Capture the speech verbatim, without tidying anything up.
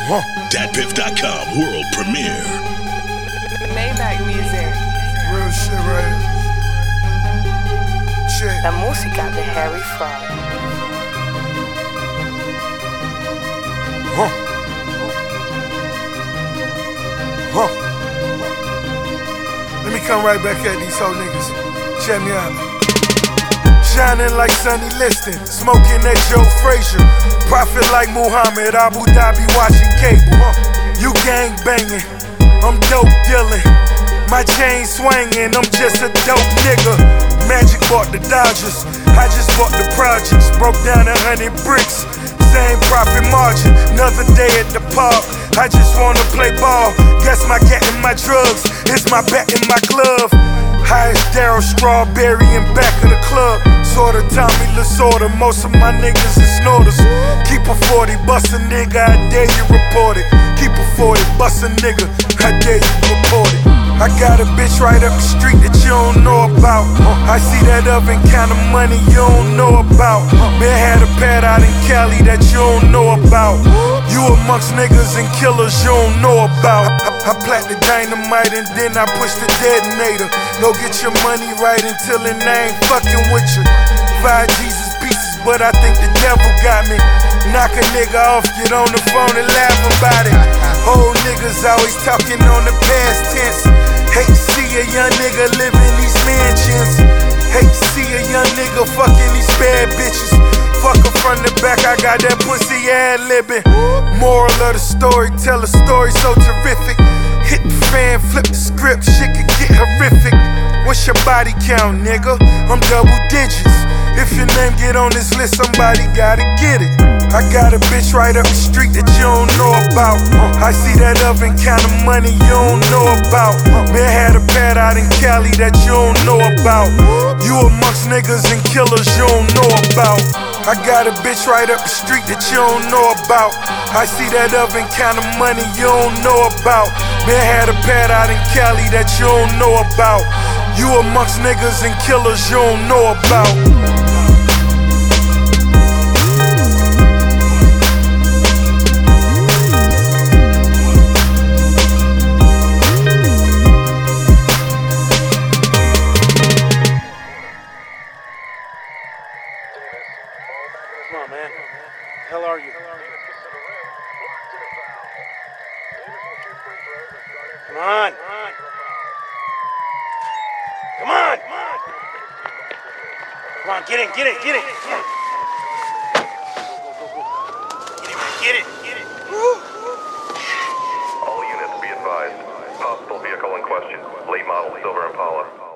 Huh. Dat Piff dot com world premiere. Maybach music. Real shit right here. Shit. La música de Harry Fraud. Huh. Huh. Let me come right back at these whole niggas. Check me out. Shining like Sonny Liston, smoking that Joe Frazier. Profit like Muhammad, Abu Dhabi watching cable. Huh. You gang banging, I'm dope dealing. My chain swinging, I'm just a dope nigga. Magic bought the Dodgers, I just bought the projects. Broke down a hundred bricks, same profit margin. Another day at the park, I just wanna play ball. Guess my cat and my drugs is my bat in my glove. Highest Daryl Strawberry in back of the club. Sorta Tommy Lasorda, most of my niggas is snorters. Keep a forty, bust a nigga, I dare you report it. Keep a forty, bust a nigga, I dare you report it. I got a bitch right up the street that you don't know about. I see that oven kind of money you don't know about. Man had a pad out in Cali that you don't know about. You amongst niggas and killers you don't know about. I, I plat the dynamite and then I push the detonator. Go get your money right until it ain't fucking with you. Five Jesus pieces, but I think the devil got me. Knock a nigga off, get on the phone and laugh about it. Old niggas always talking on the past tense. Hate to see a young nigga live in these mansions. Hate to see a young nigga fucking these bad bitches. Fuck her from the back, I got that pussy ad-libbing. Moral of the story, tell a story so terrific. Hit the fan, flip the script, shit could get horrific. What's your body count, nigga? I'm double digits. If your name get on this list, somebody gotta get it. I got a bitch right up the street that you don't know about. I see that oven kind of money you don't know about. Man had a pad out in Cali that you don't know about. You amongst niggas and killers you don't know about. I got a bitch right up the street that you don't know about. I see that oven kind of money you don't know about. Man had a pad out in Cali that you don't know about. You amongst niggas and killers you don't know about. Come on, man. The hell are you? Come on. Come on. Come on, get it, get it, get it. Get it, get it, get it. All units be advised. Hostile vehicle in question. Late model Silver Impala.